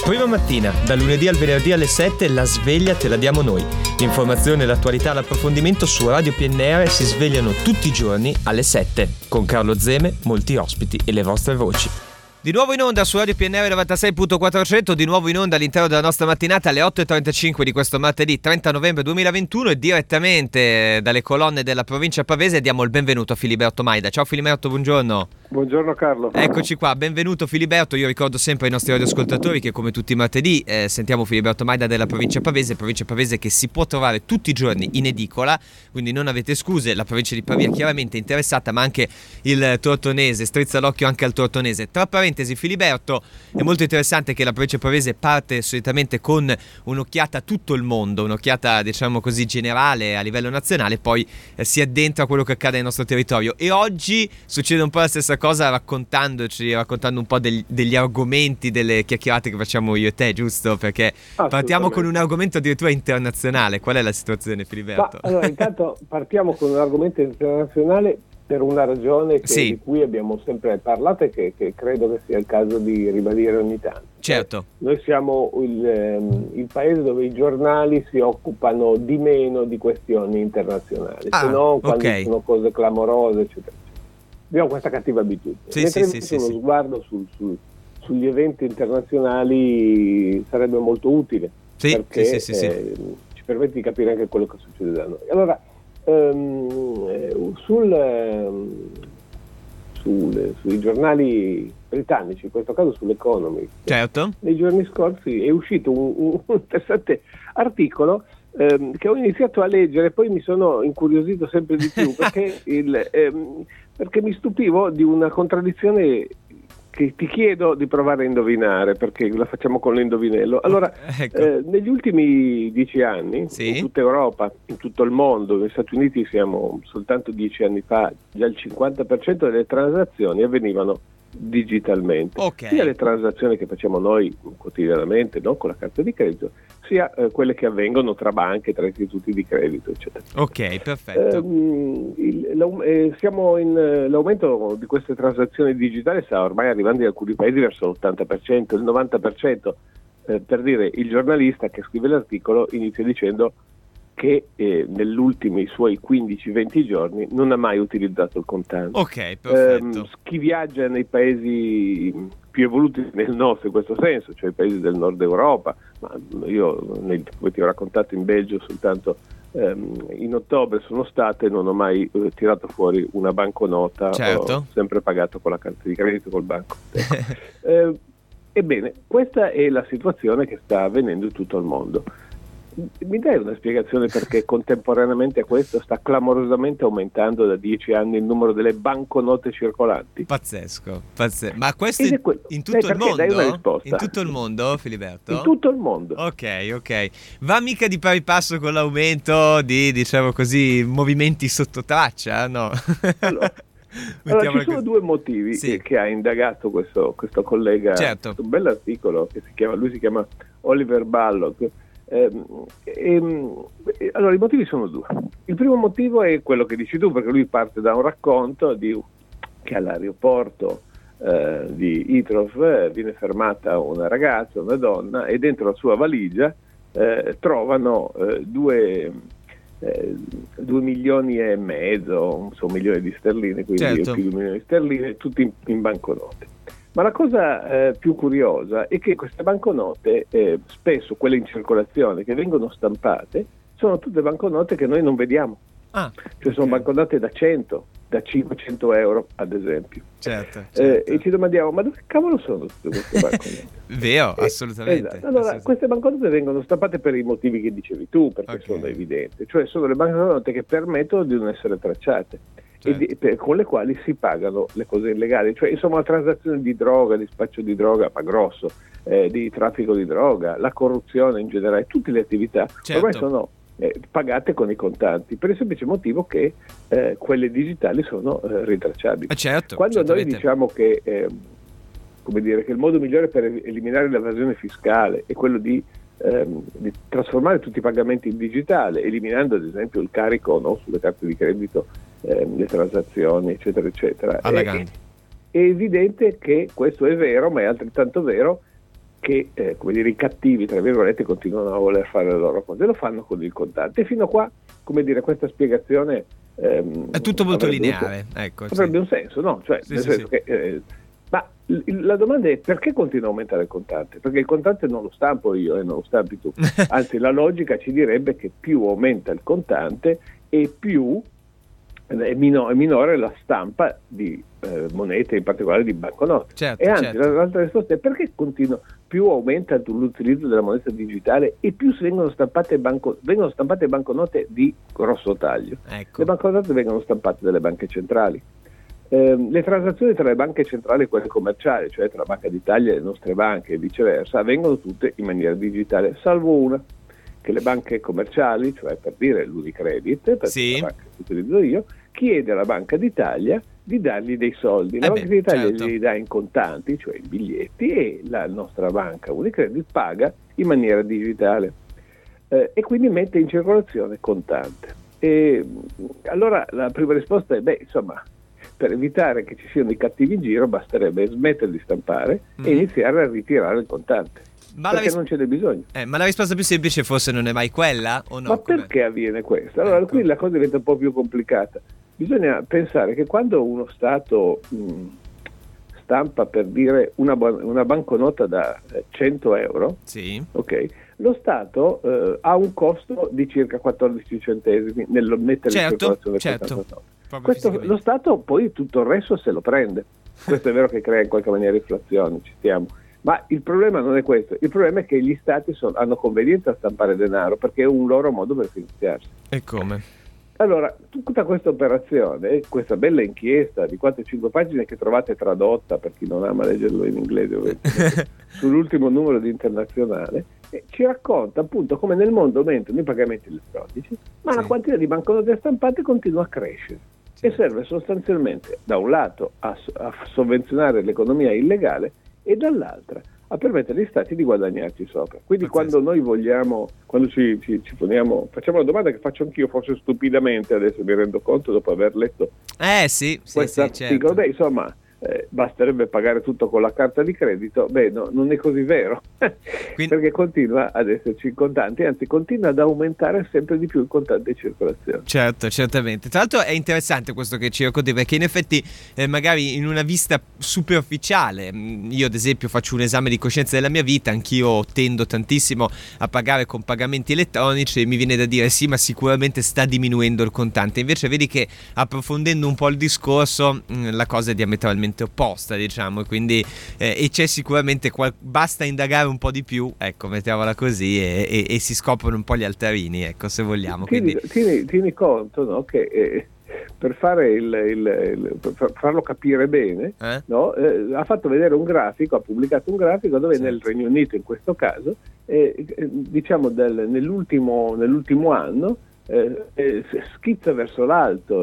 Prima mattina, da lunedì al venerdì alle 7, la sveglia te la diamo noi. L'informazione, l'attualità, l'approfondimento su Radio PNR si svegliano tutti i giorni alle 7. Con Carlo Zeme, molti ospiti e le vostre voci. Di nuovo in onda su Radio PNR 96.400, di nuovo in onda all'interno della nostra mattinata alle 8.35 di questo martedì 30 novembre 2021 e direttamente dalle colonne della provincia pavese diamo il benvenuto a Filiberto Maida. Ciao Filiberto, buongiorno. Buongiorno Carlo. Eccoci qua, benvenuto Filiberto. Io ricordo sempre ai nostri radioascoltatori che come tutti i martedì sentiamo Filiberto Maida della provincia pavese che si può trovare tutti i giorni in edicola, quindi non avete scuse. La provincia di Pavia chiaramente interessata, ma anche il Tortonese, strizza l'occhio anche al Tortonese. Tra parentesi, Filiberto, è molto interessante che la provincia pavese parte solitamente con un'occhiata a tutto il mondo, un'occhiata diciamo così generale a livello nazionale, poi si addentra a quello che accade nel nostro territorio, e oggi succede un po' la stessa cosa raccontando un po' degli argomenti, delle chiacchierate che facciamo io e te, giusto? Perché partiamo con un argomento addirittura internazionale. Qual è la situazione, Filiberto? Allora, intanto partiamo con un argomento internazionale per una ragione di cui abbiamo sempre parlato e che credo che sia il caso di ribadire ogni tanto. Certo. Noi siamo il paese dove i giornali si occupano di meno di questioni internazionali, se no quando sono cose clamorose, eccetera. Abbiamo questa cattiva abitudine. Uno sguardo sugli eventi internazionali sarebbe molto utile, perché ci permette di capire anche quello che succede da noi. Allora, sui giornali britannici, in questo caso sull'Economist, certo, nei giorni scorsi è uscito un interessante articolo che ho iniziato a leggere, poi mi sono incuriosito sempre di più perché mi stupivo di una contraddizione che ti chiedo di provare a indovinare, perché la facciamo con l'indovinello. Allora, negli ultimi 10 anni, in tutta Europa, in tutto il mondo, negli Stati Uniti siamo soltanto 10 anni fa, già il 50% delle transazioni avvenivano digitalmente, sia le transazioni che facciamo noi quotidianamente, no? Con la carta di credito, sia quelle che avvengono tra banche, tra istituti di credito, eccetera. Ok, perfetto. L'aumento di queste transazioni digitali sta ormai arrivando in alcuni paesi verso l'80%, il 90%, per dire, il giornalista che scrive l'articolo inizia dicendo che negli ultimi suoi 15-20 giorni non ha mai utilizzato il contante. Ok, perfetto. Chi viaggia nei paesi più evoluti nel nostro in questo senso, cioè i paesi del nord Europa, ma io come ti ho raccontato in Belgio soltanto in ottobre sono stato e non ho mai tirato fuori una banconota, ho sempre pagato con la carta di credito, col banco. Ebbene, questa è la situazione che sta avvenendo in tutto il mondo. Mi dai una spiegazione perché contemporaneamente a questo sta clamorosamente aumentando da 10 anni il numero delle banconote circolanti? Pazzesco. Ma questo in tutto il mondo? Dai una risposta. In tutto il mondo, Filiberto? In tutto il mondo. Ok. Va mica di pari passo con l'aumento di, diciamo così, movimenti sotto traccia, no? Allora ci sono due motivi che ha indagato questo collega, questo bell'articolo che si chiama Oliver Ballock. Allora i motivi sono due. Il primo motivo è quello che dici tu, perché lui parte da un racconto che all'aeroporto di Heathrow viene fermata una ragazza, una donna, e dentro la sua valigia trovano 2 milioni e mezzo, un milione di sterline, quindi più di 1 milione di sterline, tutti in banconote. Ma la cosa più curiosa è che queste banconote, spesso quelle in circolazione che vengono stampate, sono tutte banconote che noi non vediamo. Sono banconote da 100, da 500 euro ad esempio. Certo. E ci domandiamo, ma dove cavolo sono tutte queste banconote? Vero, assolutamente. Esatto. Allora, queste banconote vengono stampate per i motivi che dicevi tu, perché sono evidenti, cioè sono le banconote che permettono di non essere tracciate. Con le quali si pagano le cose illegali, cioè insomma la transazione di droga, di spaccio di droga, ma grosso, di traffico di droga, la corruzione in generale, tutte le attività ormai sono pagate con i contanti, per il semplice motivo che quelle digitali sono ritracciabili. Quando noi diciamo che che il modo migliore per eliminare l'evasione fiscale è quello di trasformare tutti i pagamenti in digitale, eliminando ad esempio il carico sulle carte di credito, le transazioni eccetera eccetera, è evidente che questo è vero, ma è altrettanto vero che come dire, i cattivi, tra virgolette, continuano a voler fare le loro cose, lo fanno con il contante. E fino a qua, come dire, questa spiegazione è tutto molto lineare, ecco, avrebbe un senso, no? Cioè, nel senso che, ma la domanda è: perché continua a aumentare il contante? Perché il contante non lo stampo io e non lo stampi tu. Anzi, la logica ci direbbe che più aumenta il contante e più è minore la stampa di monete, in particolare di banconote. Certo, e anzi, certo. l'altra risposta è: perché più aumenta l'utilizzo della moneta digitale e più vengono stampate banconote di grosso taglio. Ecco. Le banconote vengono stampate dalle banche centrali. Le transazioni tra le banche centrali e quelle commerciali, cioè tra la Banca d'Italia e le nostre banche e viceversa, avvengono tutte in maniera digitale, salvo una, che le banche commerciali, cioè per dire l'Unicredit, per la banca che utilizzo io, chiede alla Banca d'Italia di dargli dei soldi. La Banca d'Italia li dà in contanti, cioè in biglietti, e la nostra banca Unicredit paga in maniera digitale e quindi mette in circolazione contante. E allora la prima risposta è: insomma, per evitare che ci siano i cattivi in giro basterebbe smettere di stampare e iniziare a ritirare il contante. Perché non ce n'è bisogno. Ma la risposta più semplice forse non è mai quella, o no? Ma perché avviene questo? Allora, qui la cosa diventa un po' più complicata. Bisogna pensare che quando uno Stato stampa, per dire, una banconota da 100 euro, okay, lo Stato ha un costo di circa 14 centesimi nel mettere in circolazione questa nota. Lo Stato poi tutto il resto se lo prende. Questo è vero che crea in qualche maniera inflazione, ci stiamo. Ma il problema non è questo, il problema è che gli Stati hanno convenienza a stampare denaro perché è un loro modo per finanziarsi. E come? Allora, tutta questa operazione, questa bella inchiesta di 4-5 pagine che trovate tradotta, per chi non ama leggerlo in inglese, sull'ultimo numero di Internazionale, ci racconta appunto come nel mondo aumentano i pagamenti elettronici, ma la quantità di banconote stampate continua a crescere e serve sostanzialmente da un lato a sovvenzionare l'economia illegale e dall'altra a permettere agli stati di guadagnarci sopra. Quindi quando noi vogliamo, quando ci poniamo, facciamo la domanda che faccio anch'io, forse stupidamente, adesso mi rendo conto dopo aver letto questo articolo, insomma, basterebbe pagare tutto con la carta di credito. No, non è così vero. Perché continua ad esserci il contante, anzi continua ad aumentare sempre di più il contante in circolazione. Certo, certamente. Tra l'altro è interessante questo che ci racconti, perché in effetti magari in una vista superficiale, io ad esempio faccio un esame di coscienza della mia vita, anch'io tendo tantissimo a pagare con pagamenti elettronici e mi viene da dire sì, ma sicuramente sta diminuendo il contante. Invece vedi che approfondendo un po' il discorso la cosa è diametralmente opposta, diciamo, quindi e c'è sicuramente basta indagare un po' di più, ecco, mettiamola così, e si scoprono un po' gli altarini, ecco, se vogliamo. Tieni conto, no, che per fare per farlo capire bene, no, ha fatto vedere un grafico, ha pubblicato un grafico dove nel Regno Unito, in questo caso, diciamo nell'ultimo anno schizza verso l'alto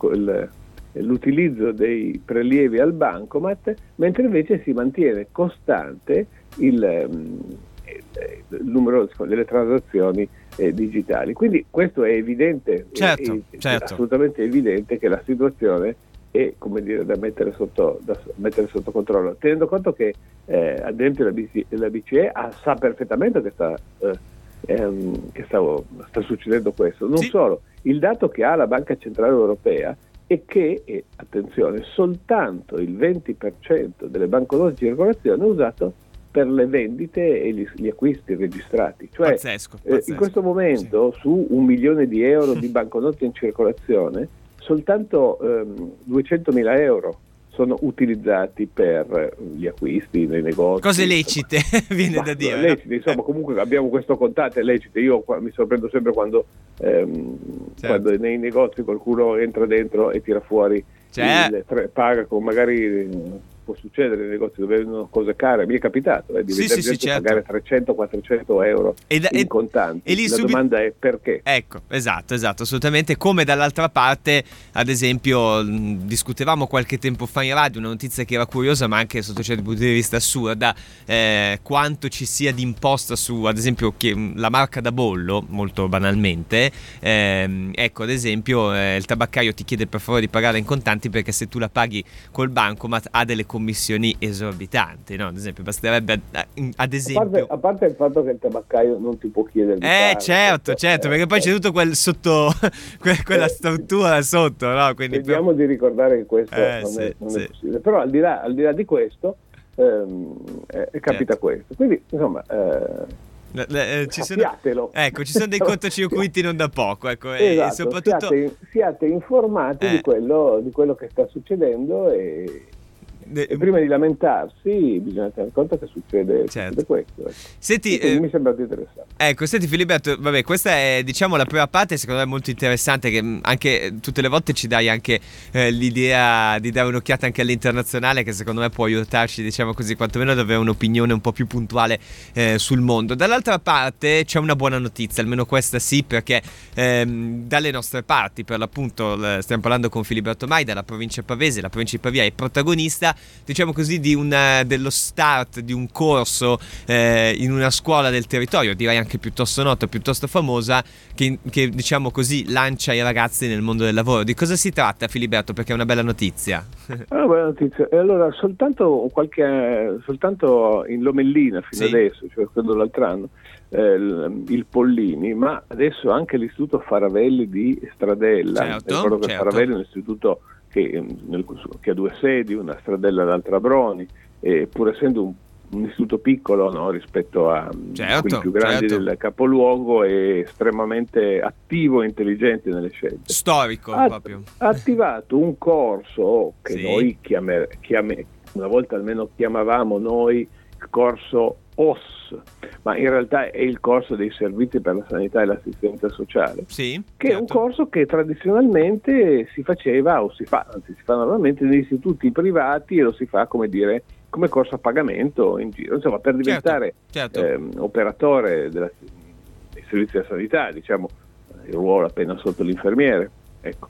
l'utilizzo dei prelievi al bancomat, mentre invece si mantiene costante il numero delle transazioni digitali. Quindi questo è evidente, certo. Assolutamente evidente che la situazione è, come dire, da mettere sotto controllo, tenendo conto che ad esempio la BCE sa perfettamente che sta succedendo questo. Non solo, il dato che ha la Banca Centrale Europea è che, attenzione, soltanto il 20% delle banconote in circolazione è usato per le vendite e gli acquisti registrati. Cioè, pazzesco. In questo momento su 1 milione di euro di banconote in circolazione, soltanto 200.000 euro sono utilizzati per gli acquisti nei negozi. Cose lecite, viene da dire. Lecite, insomma, comunque abbiamo questo contante lecite. Io mi sorprendo sempre quando nei negozi qualcuno entra dentro e tira fuori, paga con magari... Può succedere nei negozi dove vendono cose care, mi è capitato di vedere gente pagare 300-400 euro in contanti. E la domanda è perché? Ecco, esatto, assolutamente. Come dall'altra parte, ad esempio, discutevamo qualche tempo fa in radio una notizia che era curiosa, ma anche sotto certi punti di vista assurda, quanto ci sia di imposta su, ad esempio, la marca da bollo, molto banalmente. Ecco, ad esempio, il tabaccaio ti chiede per favore di pagare in contanti, perché se tu la paghi col bancomat ha delle commissioni esorbitanti, no? Ad esempio, basterebbe, ad esempio... A parte il fatto che il tabaccaio non ti può chiedere di fare, certo, perché poi c'è tutto quel sotto, quella struttura sotto, no? Quindi vediamo di ricordare che questo non è possibile. Però al di là di questo, capita questo. Quindi, insomma... ci sono dei cortocircuiti non da poco, ecco, esatto, e soprattutto siate informati di quello che sta succedendo e prima di lamentarsi bisogna tenere conto che succede questo. Senti, mi sembra interessante. Ecco, senti Filiberto, vabbè, questa è diciamo la prima parte, secondo me molto interessante, che anche tutte le volte ci dai anche l'idea di dare un'occhiata anche all'internazionale, che secondo me può aiutarci, diciamo così, quantomeno ad avere un'opinione un po' più puntuale sul mondo. Dall'altra parte c'è una buona notizia, almeno questa sì, perché dalle nostre parti, per l'appunto, stiamo parlando con Filiberto Mai dalla provincia pavese, la provincia di Pavia è protagonista, diciamo così, dello start di un corso in una scuola del territorio, direi anche piuttosto nota, piuttosto famosa, che diciamo così lancia i ragazzi nel mondo del lavoro. Di cosa si tratta, Filiberto? Perché è una bella notizia. Una bella notizia. E allora soltanto in Lomellina fino adesso, cioè quello dell'altro anno, il Pollini, ma adesso anche l'Istituto Faravelli di Stradella. Ricordo che Faravelli è un istituto che ha due sedi, una Stradella e l'altra a Broni, pur essendo un istituto piccolo, no, rispetto a quelli più grandi del capoluogo, è estremamente attivo e intelligente nelle scelte. Storico proprio. Ha attivato un corso che noi una volta almeno chiamavamo noi il corso OS, ma in realtà è il corso dei servizi per la sanità e l'assistenza sociale, che è un corso che tradizionalmente si faceva, o si fa normalmente negli istituti privati, e lo si fa, come corso a pagamento in giro, insomma, per diventare operatore dei servizi della sanità, diciamo il ruolo appena sotto l'infermiere, ecco.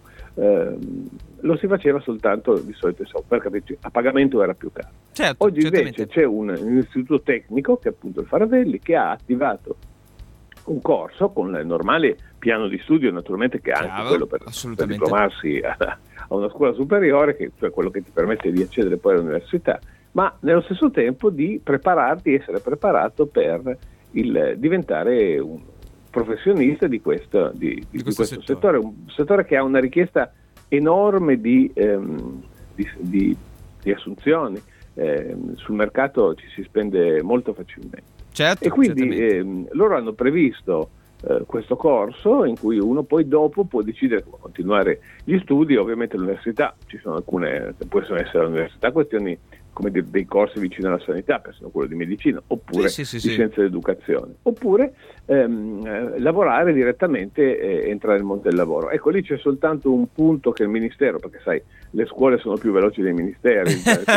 Lo si faceva soltanto di solito a pagamento, era più caro. Oggi invece c'è un istituto tecnico, che è appunto il Faravelli, che ha attivato un corso con il normale piano di studio, naturalmente, che è anche quello per diplomarsi a una scuola superiore, che cioè quello che ti permette di accedere poi all'università, ma nello stesso tempo di essere preparato per diventare un professionista di questo settore, un settore che ha una richiesta enorme di assunzioni. Sul mercato ci si spende molto facilmente. E quindi loro hanno previsto questo corso in cui uno poi dopo può decidere come continuare gli studi. Ovviamente all'università ci sono possono essere all'università questioni come dei corsi vicino alla sanità, persino quello di medicina, oppure di scienze dell'educazione, oppure lavorare direttamente, entrare nel mondo del lavoro. Ecco, lì c'è soltanto un punto che il Ministero, perché sai, le scuole sono più veloci dei ministeri,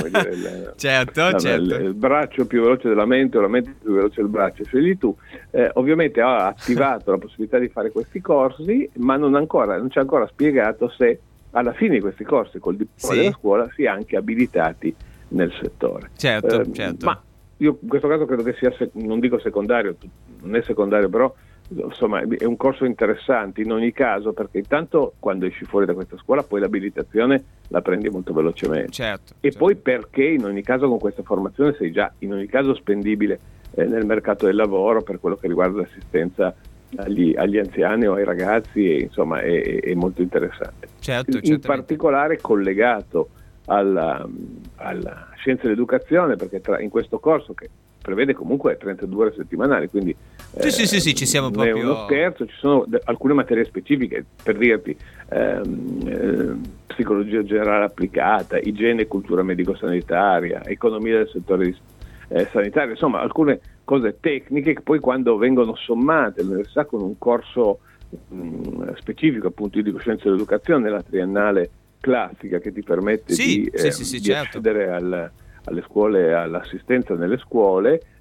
il braccio più veloce della mente, o la mente più veloce del braccio, scegli tu. Ovviamente ha attivato la possibilità di fare questi corsi, ma non ci ha ancora spiegato se alla fine di questi corsi, col diploma della scuola, si è anche abilitati nel settore. Certo. Ma io in questo caso credo che sia, non dico secondario, non è secondario, però insomma è un corso interessante in ogni caso, perché intanto quando esci fuori da questa scuola poi l'abilitazione la prendi molto velocemente, poi perché in ogni caso con questa formazione sei già in ogni caso spendibile nel mercato del lavoro per quello che riguarda l'assistenza agli anziani o ai ragazzi, e insomma è molto interessante, in particolare collegato alla scienza dell'educazione, perché in questo corso, che prevede comunque 32 ore settimanali, quindi ci siamo proprio... non è uno scherzo, ci sono alcune materie specifiche, per dirti psicologia generale applicata, igiene e cultura medico-sanitaria, economia del settore sanitario, insomma alcune cose tecniche che poi, quando vengono sommate all'università con un corso specifico, appunto io dico scienza dell'educazione, la triennale classica, che ti permette di accedere alle scuole, all'assistenza nelle scuole,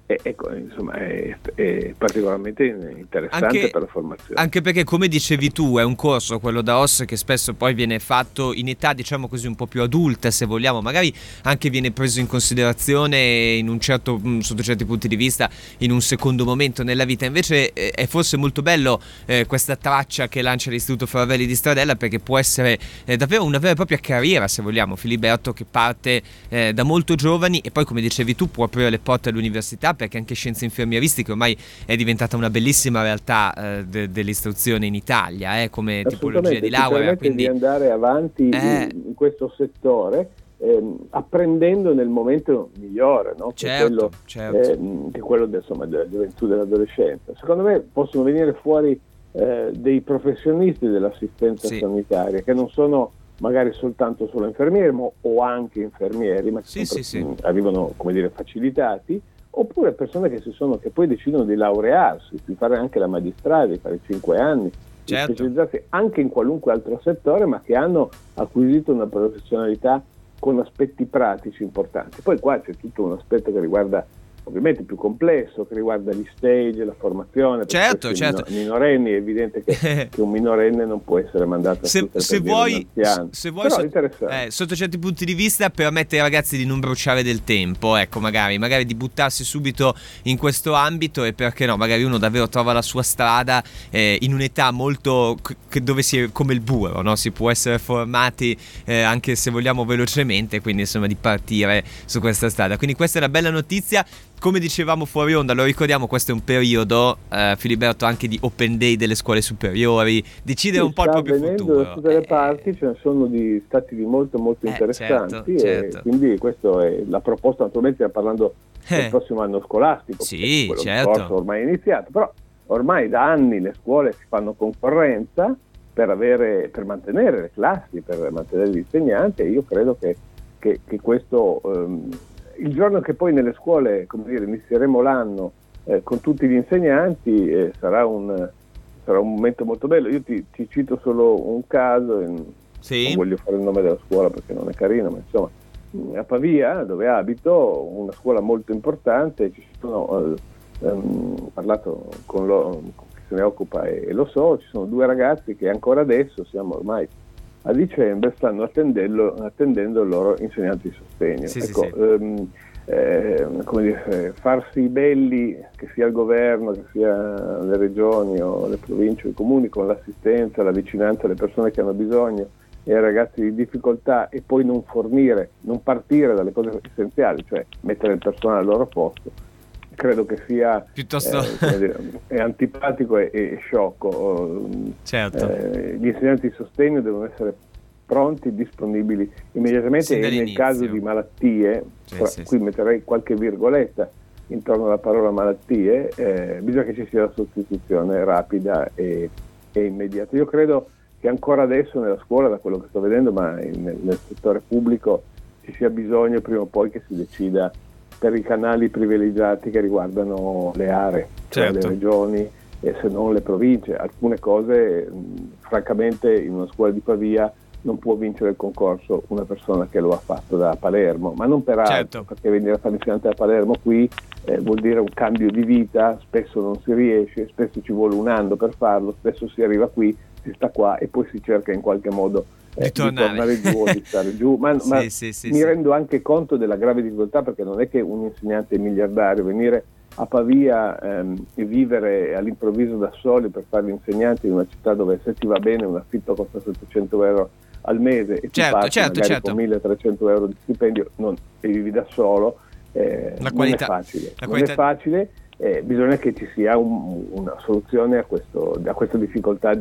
ecco, insomma, è particolarmente interessante anche, per la formazione. Anche perché, come dicevi tu, è un corso, quello da OS, che spesso poi viene fatto in età, diciamo così, un po' più adulta, se vogliamo, magari anche viene preso in considerazione in un certo, sotto certi punti di vista, in un secondo momento nella vita. Invece è forse molto bello questa traccia che lancia l'Istituto Faravelli di Stradella, perché può essere davvero una vera e propria carriera, se vogliamo, Filiberto, che parte da molto giovani e poi, come dicevi tu, può aprire le porte all'università, perché anche scienze infermieristiche ormai è diventata una bellissima realtà dell'istruzione in Italia, come tipologia di laurea. Quindi di andare avanti in questo settore, apprendendo nel momento migliore, no? Certo. Che è quello della gioventù, dell'adolescenza. Secondo me possono venire fuori dei professionisti dell'assistenza sanitaria, che non sono magari soltanto solo infermieri o anche infermieri, ma arrivano, come dire, facilitati, oppure persone che poi decidono di laurearsi, di fare anche la magistrale, di fare 5 anni, di specializzarsi anche in qualunque altro settore, ma che hanno acquisito una professionalità con aspetti pratici importanti. Poi qua c'è tutto un aspetto che riguarda, ovviamente più complesso, che riguarda gli stage, la formazione. Certo. Minorenni, è evidente che un minorenne non può essere mandato a se vuoi sotto certi punti di vista, permette ai ragazzi di non bruciare del tempo, ecco, magari di buttarsi subito in questo ambito, e perché no, magari uno davvero trova la sua strada in un'età molto dove si è come il burro, no? Si può essere formati anche, se vogliamo, velocemente, quindi insomma di partire su questa strada. Quindi questa è una bella notizia. Come dicevamo fuori onda, lo ricordiamo, questo è un periodo, Filiberto, anche di open day delle scuole superiori, decidere un po' il proprio futuro. Da tutte le parti ce ne sono di stati molto molto interessanti, certo. E quindi questa è la proposta. Naturalmente stiamo parlando del prossimo anno scolastico, il corso ormai è iniziato, però ormai da anni le scuole si fanno concorrenza per mantenere le classi, per mantenere gli insegnanti, e io credo che questo... il giorno che poi nelle scuole, come dire, inizieremo l'anno con tutti gli insegnanti, sarà un momento molto bello. Io ti cito solo un caso, non voglio fare il nome della scuola perché non è carino, ma insomma, a Pavia, dove abito, una scuola molto importante, ci sono, ho parlato con chi se ne occupa e lo so, ci sono 2 ragazzi che ancora adesso, siamo ormai a dicembre, stanno attendendo il loro insegnante di sostegno. Come dire, farsi belli, che sia il governo, che sia le regioni o le province o i comuni, con l'assistenza, la vicinanza alle persone che hanno bisogno e ai ragazzi di difficoltà, e poi non partire dalle cose essenziali, cioè mettere il personale al loro posto, credo che sia piuttosto è antipatico e sciocco. Gli insegnanti di sostegno devono essere pronti, disponibili immediatamente, e nel caso di malattie, qui metterei qualche virgoletta intorno alla parola malattie, bisogna che ci sia la sostituzione rapida e immediata. Io credo che ancora adesso nella scuola, da quello che sto vedendo, ma nel settore pubblico, ci sia bisogno prima o poi che si decida per i canali privilegiati che riguardano le aree, cioè le regioni e se non le province. Alcune cose, francamente, in una scuola di Pavia non può vincere il concorso una persona che lo ha fatto da Palermo, ma non per altro, perché venire a fare insegnante a Palermo qui vuol dire un cambio di vita, spesso non si riesce, spesso ci vuole un anno per farlo, spesso si arriva qui, si sta qua e poi si cerca in qualche modo di tornare giù o di stare giù, ma mi rendo anche conto della grave difficoltà, perché non è che un insegnante miliardario venire a Pavia e vivere all'improvviso da soli per fare l'insegnante in una città dove, se ti va bene, un affitto costa 700 euro al mese e ti parti magari con 1.300 euro di stipendio, e vivi da solo, non è facile. Bisogna che ci sia una soluzione a questa difficoltà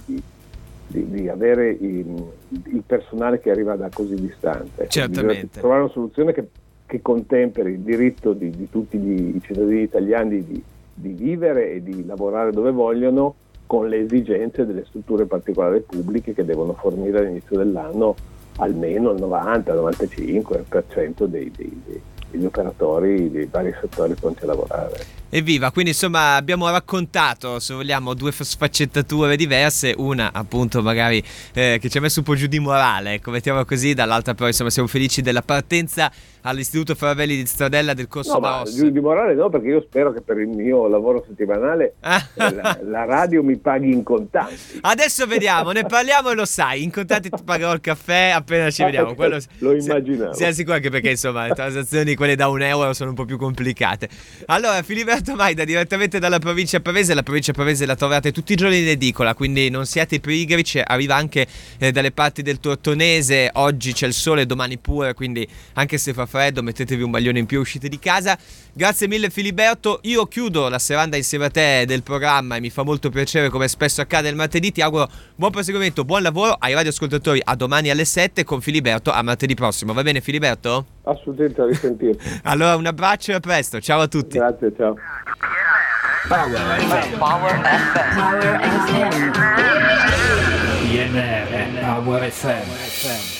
di avere il personale che arriva da così distante. Certamente. Trovare una soluzione che contemperi il diritto di tutti i cittadini italiani di vivere e di lavorare dove vogliono, con le esigenze delle strutture particolari pubbliche che devono fornire all'inizio dell'anno almeno il 90-95% degli operatori dei vari settori pronti a lavorare. Evviva, quindi insomma abbiamo raccontato, se vogliamo, due sfaccettature diverse, una appunto magari che ci ha messo un po' giù di morale, ecco, mettiamo così, dall'altra però insomma siamo felici della partenza all'Istituto Faravelli di Stradella del Corso Baos. Giù di morale no, perché io spero che per il mio lavoro settimanale la radio mi paghi in contanti. Adesso vediamo, ne parliamo e lo sai, in contanti ti pagherò il caffè appena ci vediamo. Quello, lo immaginavo. Sei sicuro, anche perché insomma le transazioni quelle da €1 sono un po' più complicate. Allora, Filiberto Maida direttamente dalla provincia pavese. La provincia pavese la trovate tutti i giorni in edicola, quindi non siate pigri, arriva anche dalle parti del Tortonese. Oggi c'è il sole, domani pure, quindi anche se fa freddo mettetevi un maglione in più, uscite di casa. Grazie mille Filiberto, io chiudo la seranda insieme a te del programma e mi fa molto piacere, come spesso accade il martedì. Ti auguro buon proseguimento, buon lavoro ai radioascoltatori. A domani alle 7 con Filiberto, a martedì prossimo, va bene Filiberto? Assolutamente, a risentirti. Allora un abbraccio e a presto, ciao a tutti. Grazie, ciao. Power FM. Power FM. PNR Power FM.